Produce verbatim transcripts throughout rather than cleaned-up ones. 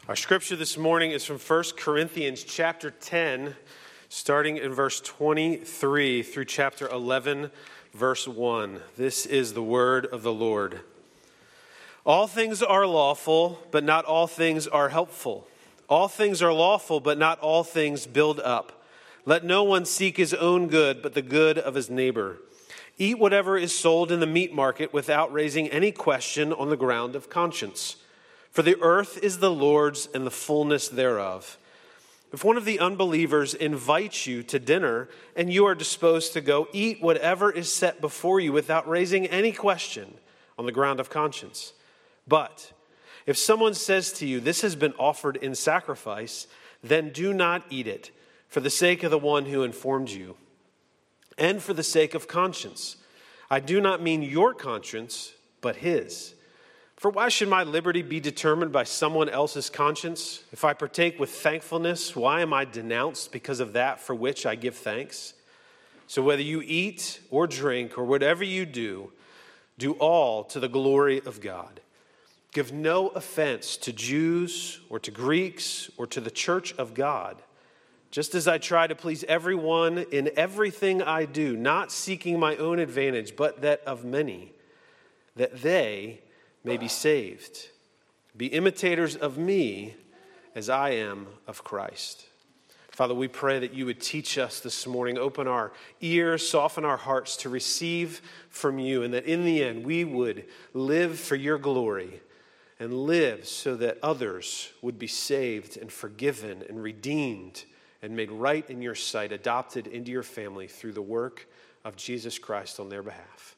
Our scripture this morning is from First Corinthians chapter ten, starting in verse twenty-three through chapter eleven, verse one. This is the word of the Lord. All things are lawful, but not all things are helpful. All things are lawful, but not all things build up. Let no one seek his own good, but the good of his neighbor. Eat whatever is sold in the meat market without raising any question on the ground of conscience. For the earth is the Lord's and the fullness thereof. If one of the unbelievers invites you to dinner and you are disposed to go, eat whatever is set before you without raising any question on the ground of conscience. But if someone says to you, this has been offered in sacrifice, then do not eat it for the sake of the one who informed you and for the sake of conscience. I do not mean your conscience, but his. For why should my liberty be determined by someone else's conscience? If I partake with thankfulness, why am I denounced because of that for which I give thanks? So whether you eat or drink or whatever you do, do all to the glory of God. Give no offense to Jews or to Greeks or to the church of God, just as I try to please everyone in everything I do, not seeking my own advantage, but that of many, that they may be saved. Be imitators of me as I am of Christ. Father, we pray that you would teach us this morning, open our ears, soften our hearts to receive from you, and that in the end we would live for your glory and live so that others would be saved and forgiven and redeemed and made right in your sight, adopted into your family through the work of Jesus Christ on their behalf.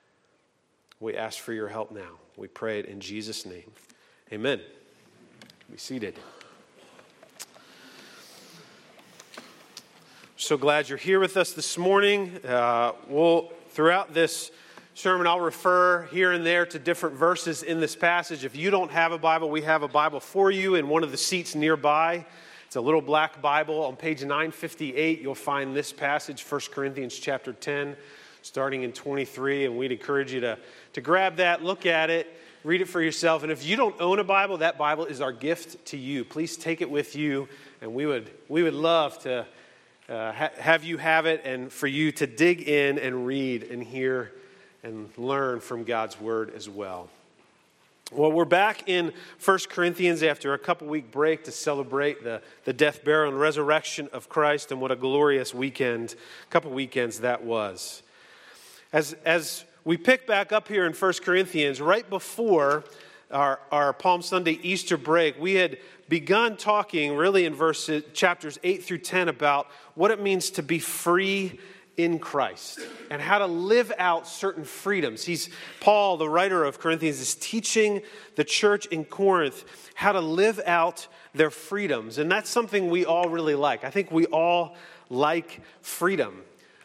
We ask for your help now. We pray it in Jesus' name. Amen. Be seated. So glad you're here with us this morning. Uh, we'll throughout this sermon, I'll refer here and there to different verses in this passage. If you don't have a Bible, we have a Bible for you in one of the seats nearby. It's a little black Bible. On page nine fifty-eight, you'll find this passage, First Corinthians chapter ten, starting in twenty-three. And we'd encourage you to, to grab that, look at it, read it for yourself. And if you don't own a Bible, that Bible is our gift to you. Please take it with you, and we would we would love to uh, ha- have you have it and for you to dig in and read and hear and learn from God's Word as well. Well, we're back in First Corinthians after a couple-week break to celebrate the, the death, burial, and resurrection of Christ, and what a glorious weekend, couple weekends that was. As, as we pick back up here in First Corinthians, right before our, our Palm Sunday Easter break, we had begun talking really in verses, chapters eight through ten about what it means to be free in Christ and how to live out certain freedoms. He's Paul, the writer of Corinthians, is teaching the church in Corinth how to live out their freedoms. And that's something we all really like. I think we all like freedom.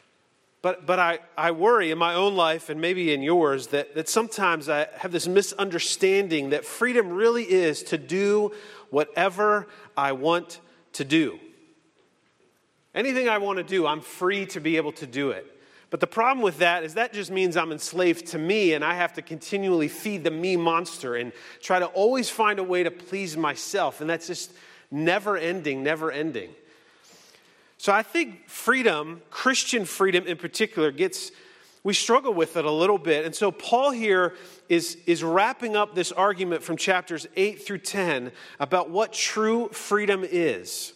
But but I, I worry in my own life and maybe in yours that, that sometimes I have this misunderstanding that freedom really is to do whatever I want to do. Anything I want to do, I'm free to be able to do it. But the problem with that is that just means I'm enslaved to me, and I have to continually feed the me monster and try to always find a way to please myself. And that's just never ending, never ending. So I think freedom, Christian freedom in particular, gets, we struggle with it a little bit. And so Paul here is, is wrapping up this argument from chapters eight through ten about what true freedom is.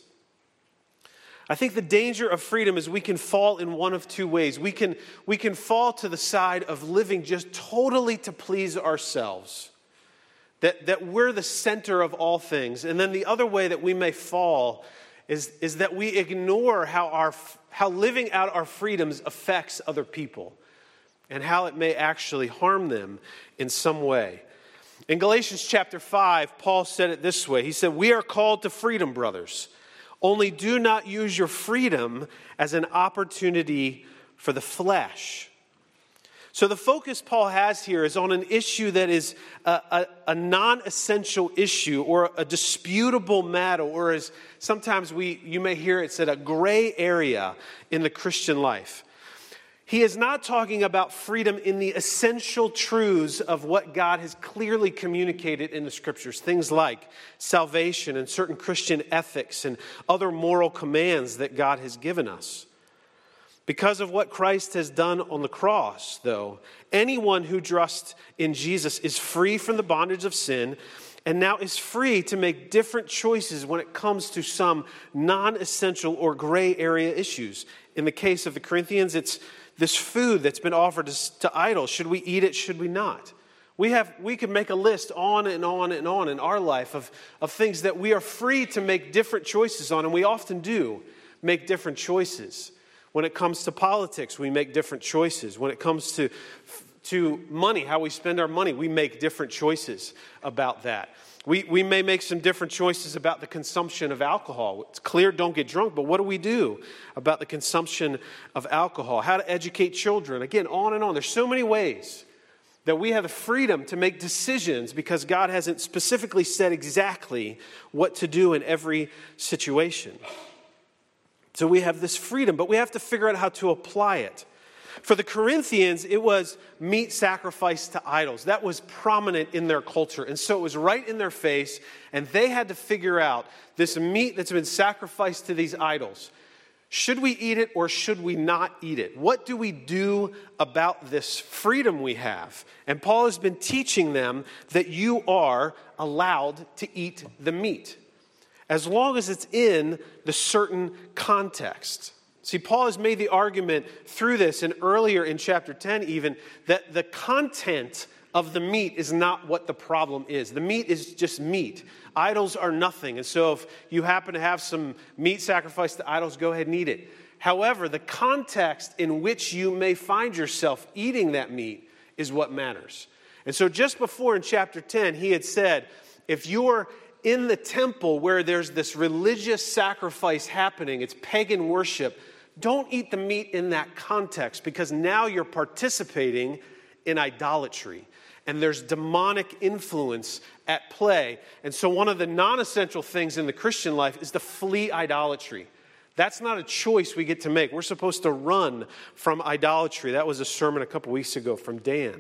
I think the danger of freedom is we can fall in one of two ways. We can, we can fall to the side of living just totally to please ourselves. That, that we're the center of all things. And then the other way that we may fall is, is that we ignore how, our, how living out our freedoms affects other people and how it may actually harm them in some way. In Galatians chapter five, Paul said it this way. He said, "We are called to freedom, brothers. Only do not use your freedom as an opportunity for the flesh." So the focus Paul has here is on an issue that is a, a, a non-essential issue or a disputable matter, or as sometimes we you may hear it said, a gray area in the Christian life. He is not talking about freedom in the essential truths of what God has clearly communicated in the Scriptures. Things like salvation and certain Christian ethics and other moral commands that God has given us. Because of what Christ has done on the cross, though, anyone who trusts in Jesus is free from the bondage of sin and now is free to make different choices when it comes to some non-essential or gray area issues. In the case of the Corinthians, it's this food that's been offered to, to idols. Should we eat it? Should we not? We have we could make a list on and on and on in our life of, of things that we are free to make different choices on, and we often do make different choices. When it comes to politics, we make different choices. When it comes to, to money, how we spend our money, we make different choices about that. We, we may make some different choices about the consumption of alcohol. It's clear, don't get drunk, but what do we do about the consumption of alcohol? How to educate children. Again, on and on. There's so many ways that we have the freedom to make decisions because God hasn't specifically said exactly what to do in every situation. So we have this freedom, but we have to figure out how to apply it. For the Corinthians, it was meat sacrificed to idols. That was prominent in their culture. And so it was right in their face, and they had to figure out this meat that's been sacrificed to these idols. Should we eat it or should we not eat it? What do we do about this freedom we have? And Paul has been teaching them that you are allowed to eat the meat, as long as it's in the certain context. See, Paul has made the argument through this, and earlier in chapter ten even, that the content of the meat is not what the problem is. The meat is just meat. Idols are nothing. And so if you happen to have some meat sacrificed to idols, go ahead and eat it. However, the context in which you may find yourself eating that meat is what matters. And so just before in chapter ten, he had said, if you're in the temple where there's this religious sacrifice happening, it's pagan worship, don't eat the meat in that context because now you're participating in idolatry. And there's demonic influence at play. And so one of the non-essential things in the Christian life is to flee idolatry. That's not a choice we get to make. We're supposed to run from idolatry. That was a sermon a couple weeks ago from Dan.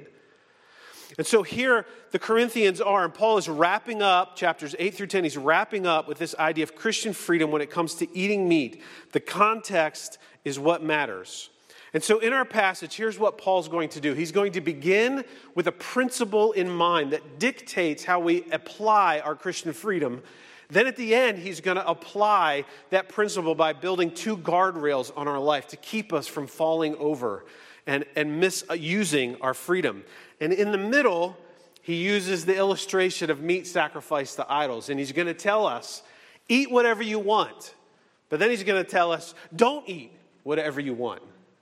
And so here the Corinthians are, and Paul is wrapping up chapters eight through ten. He's wrapping up with this idea of Christian freedom when it comes to eating meat. The context is what matters. And so in our passage, here's what Paul's going to do. He's going to begin with a principle in mind that dictates how we apply our Christian freedom. Then at the end, he's going to apply that principle by building two guardrails on our life to keep us from falling over and, and misusing our freedom. And in the middle, he uses the illustration of meat sacrificed to idols. And he's going to tell us, eat whatever you want. But then he's going to tell us, don't eat whatever you want.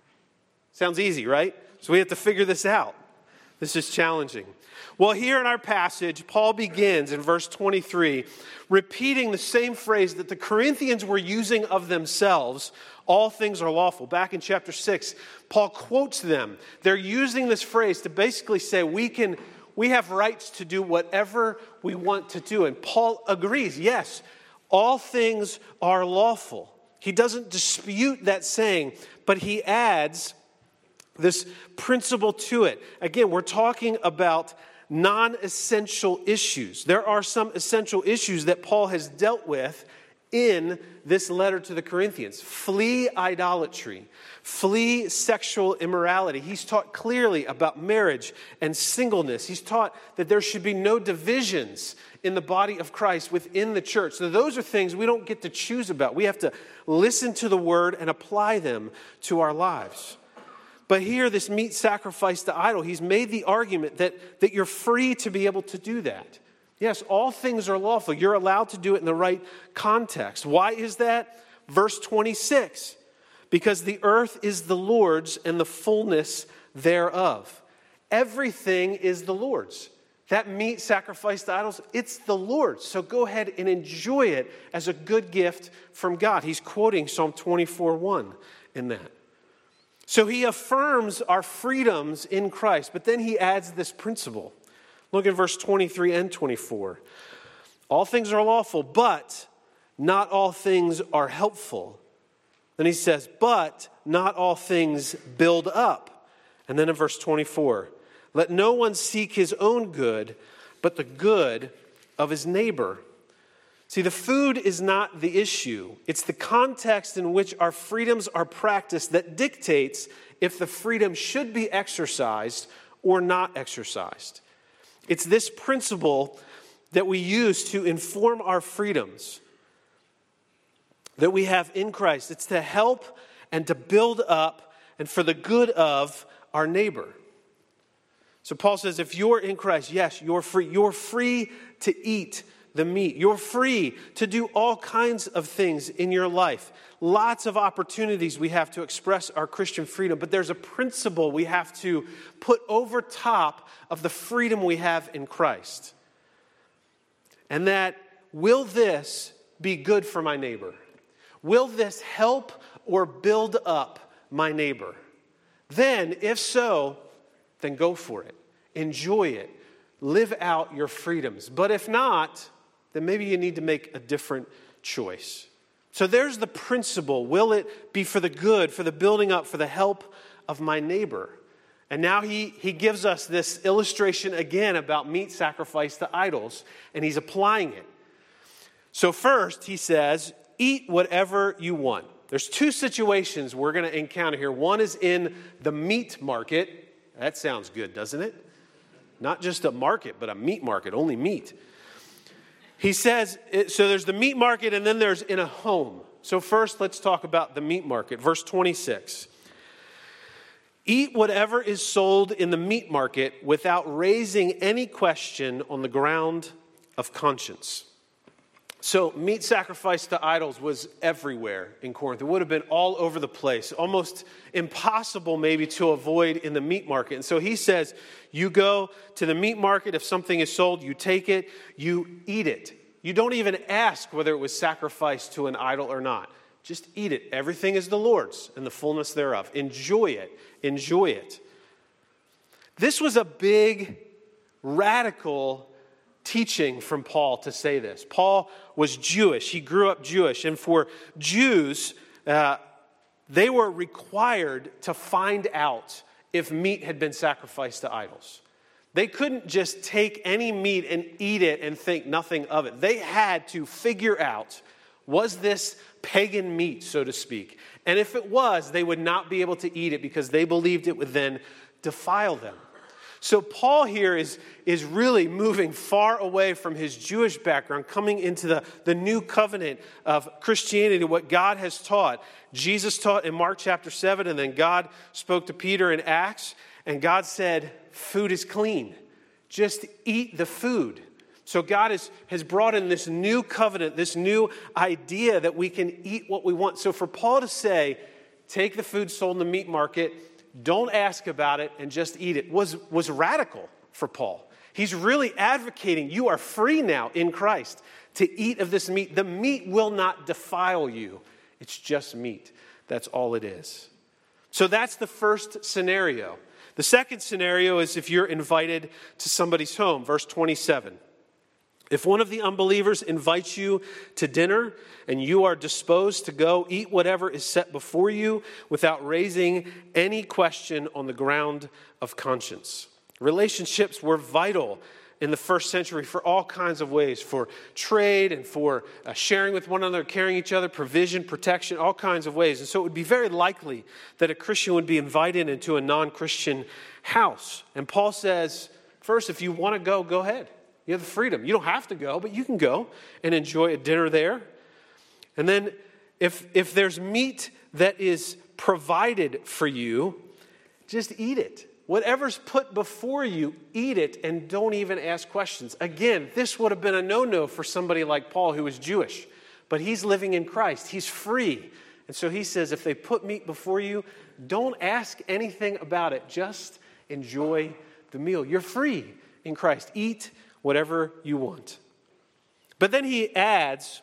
Sounds easy, right? So we have to figure this out. This is challenging. Well, here in our passage, Paul begins in verse twenty-three, repeating the same phrase that the Corinthians were using of themselves, all things are lawful. Back in chapter six, Paul quotes them. They're using this phrase to basically say we can, we have rights to do whatever we want to do. And Paul agrees, yes, all things are lawful. He doesn't dispute that saying, but he adds this principle to it. Again, we're talking about non-essential issues. There are some essential issues that Paul has dealt with in this letter to the Corinthians. Flee idolatry. Flee sexual immorality. He's taught clearly about marriage and singleness. He's taught that there should be no divisions in the body of Christ within the church. So those are things we don't get to choose about. We have to listen to the word and apply them to our lives. But here, this meat sacrifice to idol, he's made the argument that, that you're free to be able to do that. Yes, all things are lawful. You're allowed to do it in the right context. Why is that? Verse twenty-six, because the earth is the Lord's and the fullness thereof. Everything is the Lord's. That meat sacrificed to idols, it's the Lord's. So go ahead and enjoy it as a good gift from God. He's quoting Psalm twenty-four one in that. So he affirms our freedoms in Christ, but then he adds this principle. Look at verse twenty-three and twenty-four. All things are lawful, but not all things are helpful. Then he says, but not all things build up. And then in verse twenty-four, let no one seek his own good, but the good of his neighbor. See, the food is not the issue. It's the context in which our freedoms are practiced that dictates if the freedom should be exercised or not exercised. It's this principle that we use to inform our freedoms that we have in Christ. It's to help and to build up and for the good of our neighbor. So Paul says, if you're in Christ, yes, you're free. You're free to eat the meat. You're free to do all kinds of things in your life. Lots of opportunities we have to express our Christian freedom, but there's a principle we have to put over top of the freedom we have in Christ. And that, will this be good for my neighbor? Will this help or build up my neighbor? Then, if so, then go for it. Enjoy it. Live out your freedoms. But if not, then maybe you need to make a different choice. So there's the principle. Will it be for the good, for the building up, for the help of my neighbor? And now he, he gives us this illustration again about meat sacrificed to idols, and he's applying it. So first, he says, eat whatever you want. There's two situations we're going to encounter here. One is in the meat market. That sounds good, doesn't it? Not just a market, but a meat market, only meat. He says, so there's the meat market and then there's in a home. So first, let's talk about the meat market. Verse twenty-six. Eat whatever is sold in the meat market without raising any question on the ground of conscience. So meat sacrificed to idols was everywhere in Corinth. It would have been all over the place, almost impossible maybe to avoid in the meat market. And so he says, you go to the meat market, if something is sold, you take it, you eat it. You don't even ask whether it was sacrificed to an idol or not. Just eat it. Everything is the Lord's and the fullness thereof. Enjoy it. Enjoy it. This was a big, radical teaching from Paul to say this. Paul was Jewish. He grew up Jewish. And for Jews, uh, they were required to find out if meat had been sacrificed to idols. They couldn't just take any meat and eat it and think nothing of it. They had to figure out, was this pagan meat, so to speak? And if it was, they would not be able to eat it because they believed it would then defile them. So Paul here is, is really moving far away from his Jewish background, coming into the, the new covenant of Christianity, what God has taught. Jesus taught in Mark chapter seven, and then God spoke to Peter in Acts, and God said, food is clean. Just eat the food. So God has, has brought in this new covenant, this new idea that we can eat what we want. So for Paul to say, take the food sold in the meat market, don't ask about it, and just eat it, was, was radical for Paul. He's really advocating, you are free now in Christ to eat of this meat. The meat will not defile you. It's just meat. That's all it is. So that's the first scenario. The second scenario is if you're invited to somebody's home. Verse twenty-seven. If one of the unbelievers invites you to dinner and you are disposed to go, eat whatever is set before you without raising any question on the ground of conscience. Relationships were vital in the first century for all kinds of ways, for trade and for uh, sharing with one another, caring each other, provision, protection, all kinds of ways. And so it would be very likely that a Christian would be invited into a non-Christian house. And Paul says, first, if you want to go, go ahead. You have the freedom. You don't have to go, but you can go and enjoy a dinner there. And then if, if there's meat that is provided for you, just eat it. Whatever's put before you, eat it and don't even ask questions. Again, this would have been a no-no for somebody like Paul who was Jewish, but he's living in Christ. He's free. And so he says, if they put meat before you, don't ask anything about it. Just enjoy the meal. You're free in Christ. Eat whatever you want. But then he adds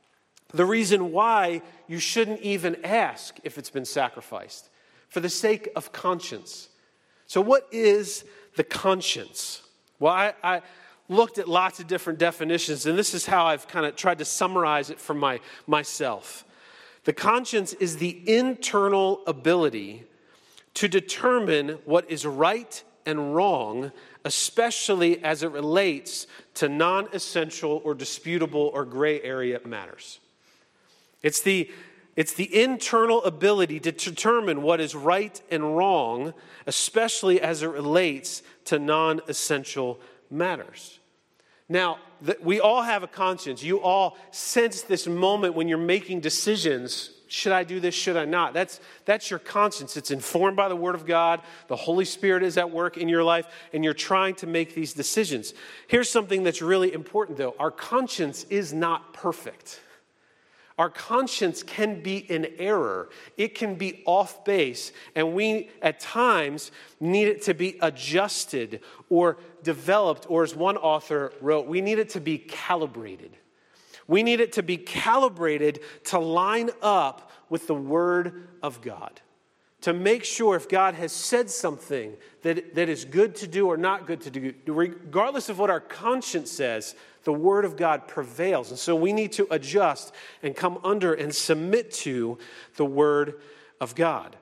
the reason why you shouldn't even ask if it's been sacrificed, for the sake of conscience. So what is the conscience? Well, I, I looked at lots of different definitions, and this is how I've kind of tried to summarize it for my, myself. The conscience is the internal ability to determine what is right and wrong, especially as it relates to non-essential or disputable or gray area matters. It's the, it's the internal ability to determine what is right and wrong, especially as it relates to non-essential matters. Now, we all have a conscience. You all sense this moment when you're making decisions. Should I do this? Should I not? That's, that's your conscience. It's informed by the Word of God. The Holy Spirit is at work in your life, and you're trying to make these decisions. Here's something that's really important, though. Our conscience is not perfect. Our conscience can be in error. It can be off base, and we, at times, need it to be adjusted or developed, or as one author wrote, we need it to be calibrated. We need it to be calibrated to line up with the Word of God. To make sure if God has said something that, that is good to do or not good to do, regardless of what our conscience says, the Word of God prevails. And so we need to adjust and come under and submit to the Word of God.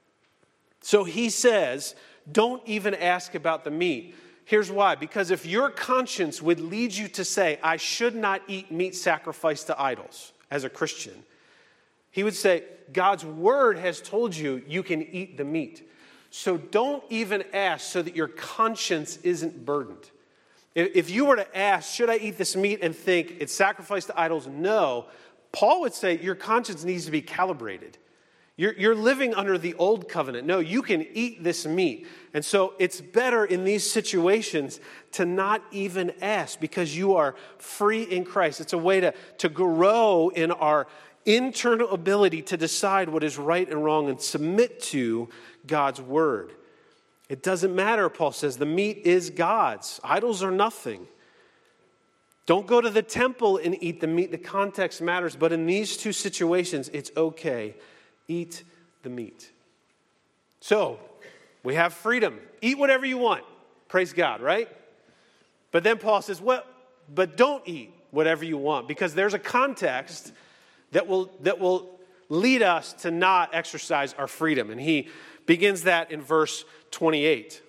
So he says, don't even ask about the meat. Here's why. Because if your conscience would lead you to say, I should not eat meat sacrificed to idols as a Christian, he would say, God's Word has told you you can eat the meat. So don't even ask so that your conscience isn't burdened. If you were to ask, should I eat this meat, and think it's sacrificed to idols? No. Paul would say your conscience needs to be calibrated. You're, you're living under the old covenant. No, you can eat this meat. And so it's better in these situations to not even ask because you are free in Christ. It's a way to, to grow in our internal ability to decide what is right and wrong and submit to God's Word. It doesn't matter, Paul says. The meat is God's. Idols are nothing. Don't go to the temple and eat the meat. The context matters. But in these two situations, it's okay. Eat the meat. So, we have freedom. Eat whatever you want. Praise God, right? But then Paul says, well, but don't eat whatever you want, because there's a context that will, that will lead us to not exercise our freedom. And he begins that in verse twenty-eight.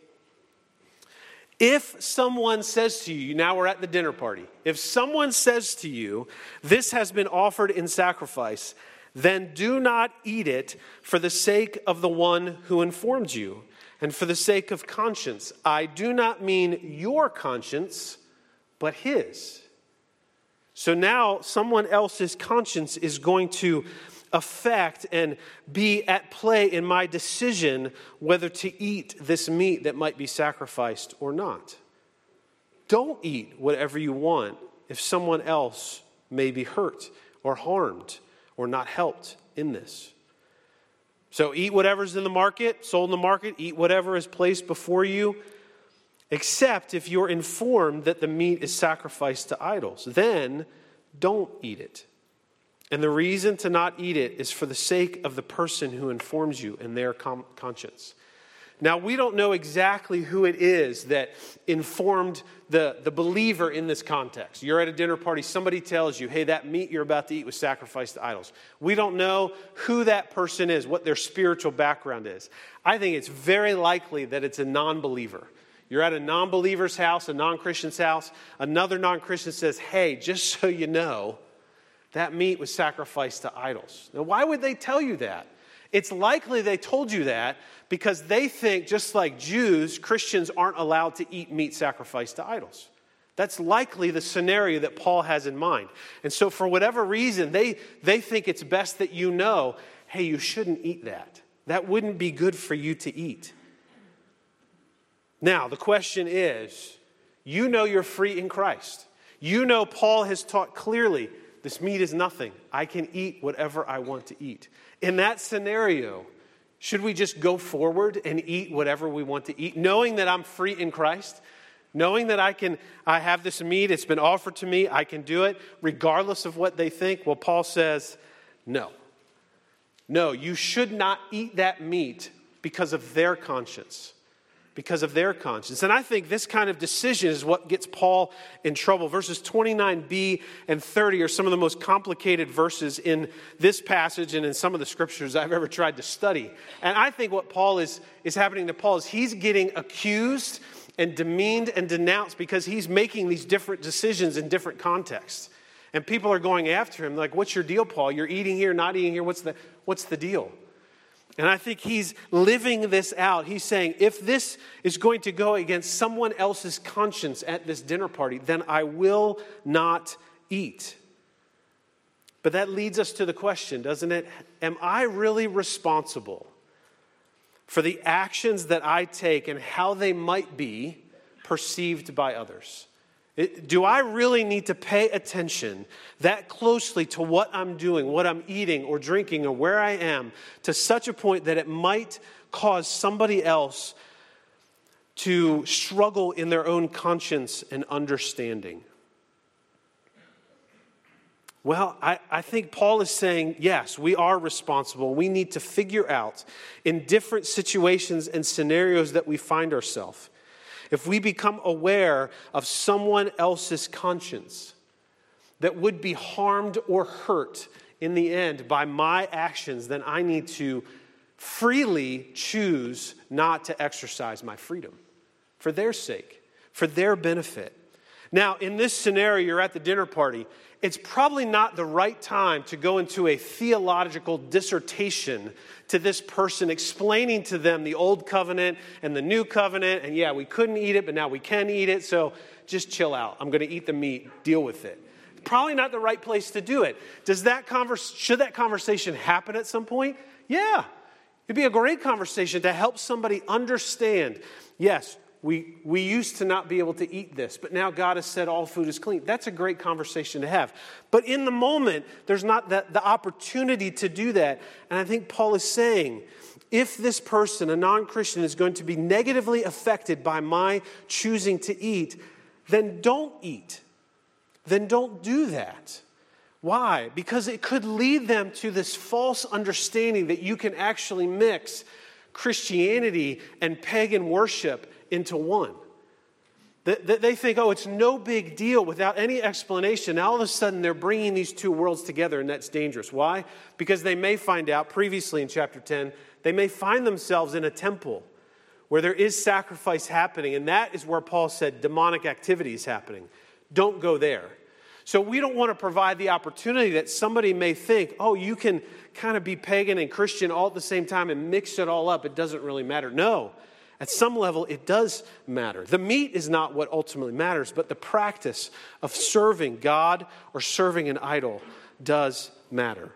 If someone says to you, now we're at the dinner party, if someone says to you, this has been offered in sacrifice, then do not eat it for the sake of the one who informed you and for the sake of conscience. I do not mean your conscience, but his. So now someone else's conscience is going to affect and be at play in my decision whether to eat this meat that might be sacrificed or not. Don't eat whatever you want if someone else may be hurt or harmed or not helped in this. So eat whatever's in the market, sold in the market, eat whatever is placed before you, except if you're informed that the meat is sacrificed to idols. Then don't eat it. And the reason to not eat it is for the sake of the person who informs you and their com- conscience. Now, we don't know exactly who it is that informed the, the believer in this context. You're at a dinner party, somebody tells you, hey, that meat you're about to eat was sacrificed to idols. We don't know who that person is, what their spiritual background is. I think it's very likely that it's a non-believer. You're at a non-believer's house, a non-Christian's house. Another non-Christian says, hey, just so you know, that meat was sacrificed to idols. Now, why would they tell you that? It's likely they told you that because they think, just like Jews, Christians aren't allowed to eat meat sacrificed to idols. That's likely the scenario that Paul has in mind. And so for whatever reason, they, they think it's best that you know, hey, you shouldn't eat that. That wouldn't be good for you to eat. Now, the question is, you know you're free in Christ. You know Paul has taught clearly, this meat is nothing. I can eat whatever I want to eat. In that scenario, should we just go forward and eat whatever we want to eat, knowing that I'm free in Christ, knowing that I can, I have this meat, it's been offered to me, I can do it, regardless of what they think? Well, Paul says, no. No, you should not eat that meat because of their conscience, because of their conscience. And I think this kind of decision is what gets Paul in trouble. Verses twenty-nine b and thirty are some of the most complicated verses in this passage and in some of the scriptures I've ever tried to study. And I think what Paul is, is happening to Paul is he's getting accused and demeaned and denounced because he's making these different decisions in different contexts. And people are going after him like, what's your deal, Paul? You're eating here, not eating here. What's the, what's the deal? And I think he's living this out. He's saying, if this is going to go against someone else's conscience at this dinner party, then I will not eat. But that leads us to the question, doesn't it? Am I really responsible for the actions that I take and how they might be perceived by others? It, do I really need to pay attention that closely to what I'm doing, what I'm eating or drinking or where I am to such a point that it might cause somebody else to struggle in their own conscience and understanding? Well, I, I think Paul is saying, yes, we are responsible. We need to figure out in different situations and scenarios that we find ourselves. If we become aware of someone else's conscience that would be harmed or hurt in the end by my actions, then I need to freely choose not to exercise my freedom for their sake, for their benefit. Now, in this scenario, you're at the dinner party. It's probably not the right time to go into a theological dissertation to this person, explaining to them the old covenant and the new covenant. And yeah, we couldn't eat it, but now we can eat it. So just chill out. I'm going to eat the meat. Deal with it. Probably not the right place to do it. Does that converse, should that conversation happen at some point? Yeah. It'd be a great conversation to help somebody understand. Yes, We we used to not be able to eat this, but now God has said all food is clean. That's a great conversation to have. But in the moment, there's not that, the opportunity to do that. And I think Paul is saying, if this person, a non-Christian, is going to be negatively affected by my choosing to eat, then don't eat. Then don't do that. Why? Because it could lead them to this false understanding that you can actually mix Christianity and pagan worship into one. They think, oh, it's no big deal without any explanation. Now all of a sudden they're bringing these two worlds together, and that's dangerous. Why? Because they may find out previously in chapter ten, they may find themselves in a temple where there is sacrifice happening, and that is where Paul said demonic activity is happening. Don't go there. So we don't want to provide the opportunity that somebody may think, oh, you can kind of be pagan and Christian all at the same time and mix it all up. It doesn't really matter. No. At some level, it does matter. The meat is not what ultimately matters, but the practice of serving God or serving an idol does matter.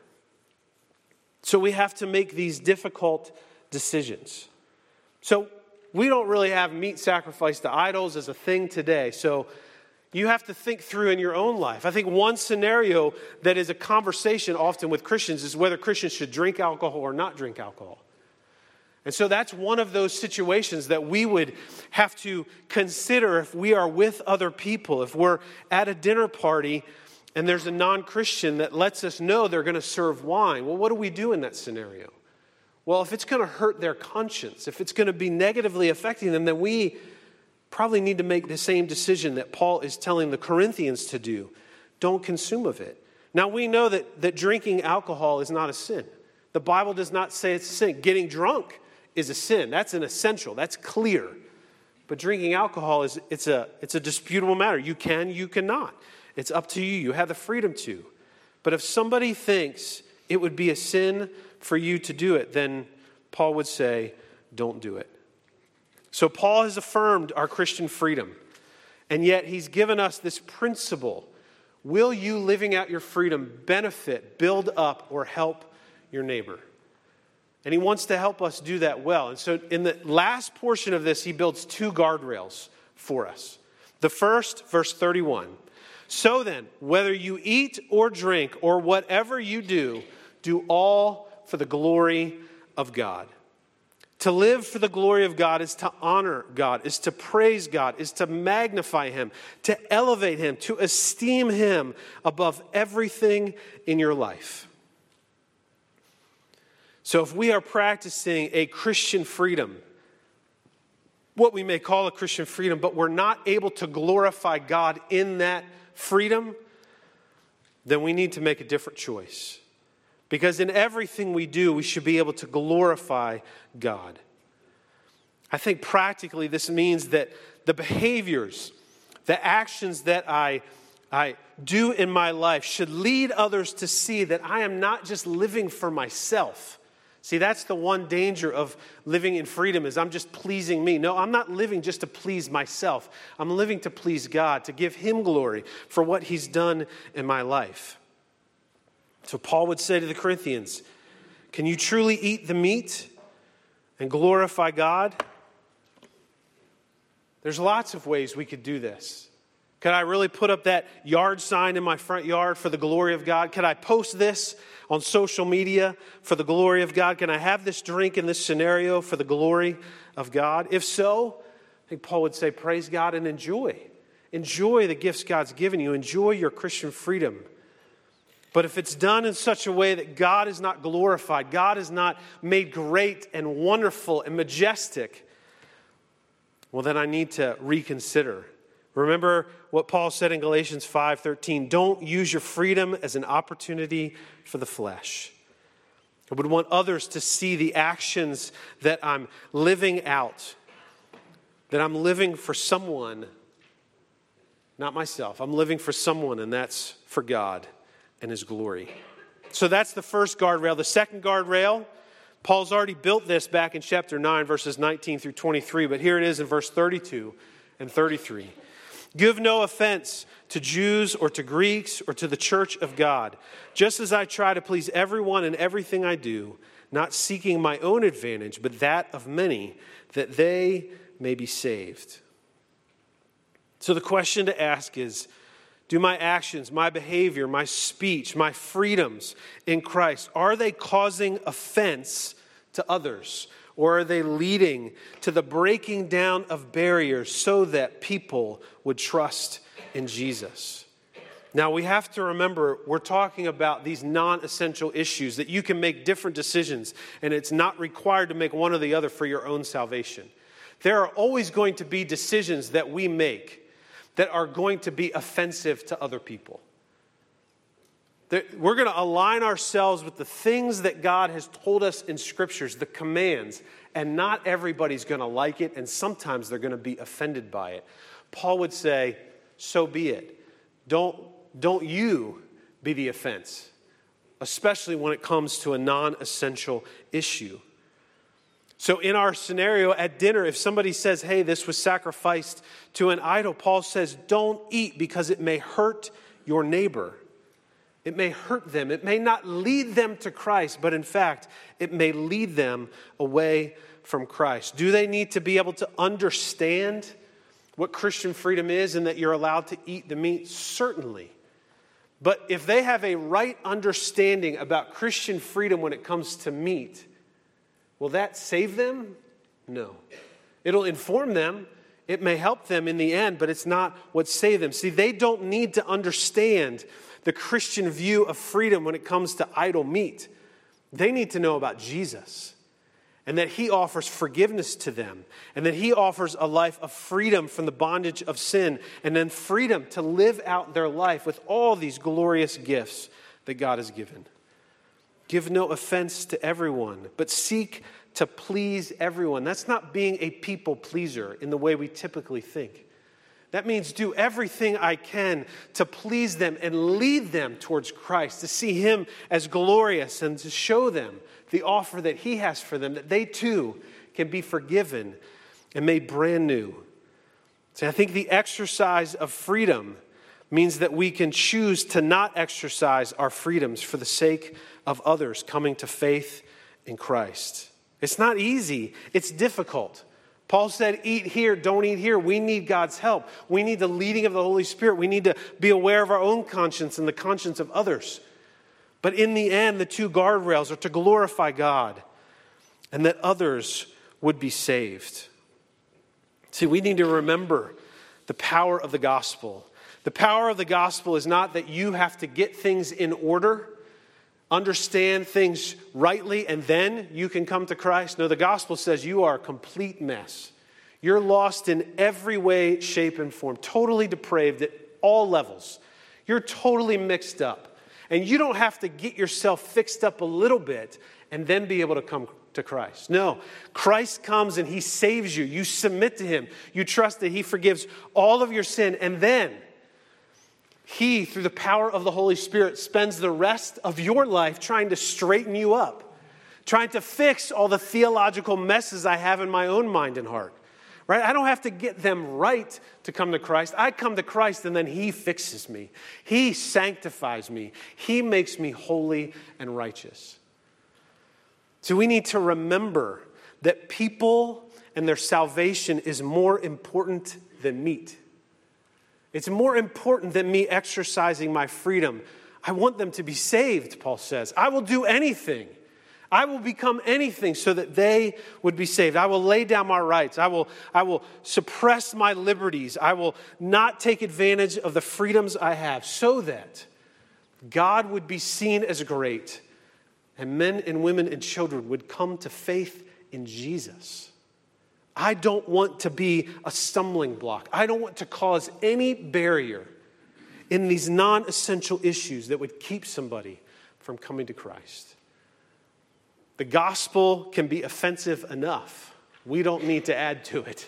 So we have to make these difficult decisions. So we don't really have meat sacrifice to idols as a thing today. So you have to think through in your own life. I think one scenario that is a conversation often with Christians is whether Christians should drink alcohol or not drink alcohol. And so that's one of those situations that we would have to consider if we are with other people. If we're at a dinner party and there's a non-Christian that lets us know they're going to serve wine. Well, what do we do in that scenario? Well, if it's going to hurt their conscience, if it's going to be negatively affecting them, then we probably need to make the same decision that Paul is telling the Corinthians to do. Don't consume of it. Now, we know that, that drinking alcohol is not a sin. The Bible does not say it's a sin. Getting drunk is a sin. That's an essential. That's clear. But drinking alcohol is it's a it's a disputable matter. You can, you cannot. It's up to you. You have the freedom to. But if somebody thinks it would be a sin for you to do it, then Paul would say, don't do it. So Paul has affirmed our Christian freedom. And yet he's given us this principle. Will you living out your freedom benefit, build up, or help your neighbor? And he wants to help us do that well. And so in the last portion of this, he builds two guardrails for us. The first, verse thirty-one. So then, whether you eat or drink or whatever you do, do all for the glory of God. To live for the glory of God is to honor God, is to praise God, is to magnify Him, to elevate Him, to esteem Him above everything in your life. So if we are practicing a Christian freedom, what we may call a Christian freedom, but we're not able to glorify God in that freedom, then we need to make a different choice. Because in everything we do, we should be able to glorify God. I think practically this means that the behaviors, the actions that I, I do in my life should lead others to see that I am not just living for myself. See, that's the one danger of living in freedom is I'm just pleasing me. No, I'm not living just to please myself. I'm living to please God, to give Him glory for what He's done in my life. So Paul would say to the Corinthians, can you truly eat the meat and glorify God? There's lots of ways we could do this. Could I really put up that yard sign in my front yard for the glory of God? Could I post this on social media for the glory of God? Can I have this drink in this scenario for the glory of God? If so, I think Paul would say, praise God and enjoy. Enjoy the gifts God's given you. Enjoy your Christian freedom. But if it's done in such a way that God is not glorified, God is not made great and wonderful and majestic, well, then I need to reconsider. Remember what Paul said in Galatians five thirteen, don't use your freedom as an opportunity for the flesh. I would want others to see the actions that I'm living out, that I'm living for someone, not myself. I'm living for someone, and that's for God and His glory. So that's the first guardrail. The second guardrail, Paul's already built this back in chapter nine, verses nineteen through twenty-three, but here it is in verse thirty-two and thirty-three. Give no offense to Jews or to Greeks or to the church of God, just as I try to please everyone in everything I do, not seeking my own advantage, but that of many, that they may be saved. So the question to ask is, do my actions, my behavior, my speech, my freedoms in Christ, are they causing offense to others? Or are they leading to the breaking down of barriers so that people would trust in Jesus? Now, we have to remember, we're talking about these non-essential issues that you can make different decisions, and it's not required to make one or the other for your own salvation. There are always going to be decisions that we make that are going to be offensive to other people. We're going to align ourselves with the things that God has told us in Scriptures, the commands, and not everybody's going to like it, and sometimes they're going to be offended by it. Paul would say, so be it. Don't, don't you be the offense, especially when it comes to a non-essential issue. So in our scenario at dinner, if somebody says, hey, this was sacrificed to an idol, Paul says, don't eat because it may hurt your neighbor. It may hurt them. It may not lead them to Christ, but in fact, it may lead them away from Christ. Do they need to be able to understand what Christian freedom is and that you're allowed to eat the meat? Certainly. But if they have a right understanding about Christian freedom when it comes to meat, will that save them? No. It'll inform them. It may help them in the end, but it's not what saves them. See, they don't need to understand the Christian view of freedom when it comes to idol meat. They need to know about Jesus and that He offers forgiveness to them and that He offers a life of freedom from the bondage of sin and then freedom to live out their life with all these glorious gifts that God has given. Give no offense to everyone, but seek to please everyone. That's not being a people pleaser in the way we typically think. That means do everything I can to please them and lead them towards Christ, to see Him as glorious and to show them the offer that He has for them, that they too can be forgiven and made brand new. So I think the exercise of freedom means that we can choose to not exercise our freedoms for the sake of others coming to faith in Christ. It's not easy. It's difficult. Paul said, eat here, don't eat here. We need God's help. We need the leading of the Holy Spirit. We need to be aware of our own conscience and the conscience of others. But in the end, the two guardrails are to glorify God and that others would be saved. See, we need to remember the power of the gospel. The power of the gospel is not that you have to get things in order, understand things rightly, and then you can come to Christ. No, the gospel says you are a complete mess. You're lost in every way, shape, and form, totally depraved at all levels. You're totally mixed up. And you don't have to get yourself fixed up a little bit and then be able to come to Christ. No, Christ comes and he saves you. You submit to him. You trust that he forgives all of your sin. And then he, through the power of the Holy Spirit, spends the rest of your life trying to straighten you up, trying to fix all the theological messes I have in my own mind and heart. Right? I don't have to get them right to come to Christ. I come to Christ and then he fixes me. He sanctifies me. He makes me holy and righteous. So we need to remember that people and their salvation is more important than meat. It's more important than me exercising my freedom. I want them to be saved, Paul says. I will do anything. I will become anything so that they would be saved. I will lay down my rights. I will, I will suppress my liberties. I will not take advantage of the freedoms I have so that God would be seen as great and men and women and children would come to faith in Jesus. I don't want to be a stumbling block. I don't want to cause any barrier in these non-essential issues that would keep somebody from coming to Christ. The gospel can be offensive enough. We don't need to add to it.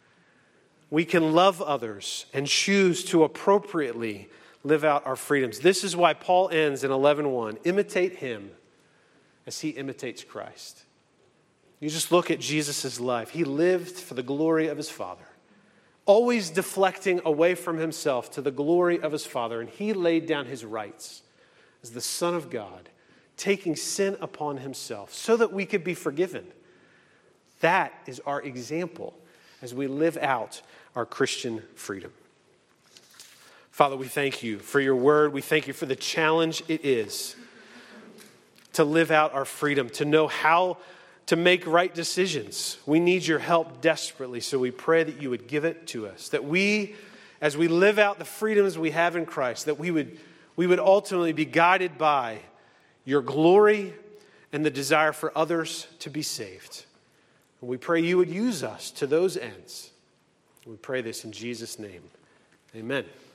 We can love others and choose to appropriately live out our freedoms. This is why Paul ends in eleven one. Imitate him as he imitates Christ. You just look at Jesus' life. He lived for the glory of his Father, always deflecting away from himself to the glory of his Father. And he laid down his rights as the Son of God, taking sin upon himself so that we could be forgiven. That is our example as we live out our Christian freedom. Father, we thank you for your word. We thank you for the challenge it is to live out our freedom, to know how to make right decisions. We need your help desperately, so we pray that you would give it to us, that we, as we live out the freedoms we have in Christ, that we would, we would ultimately be guided by your glory and the desire for others to be saved. And we pray you would use us to those ends. We pray this in Jesus' name. Amen.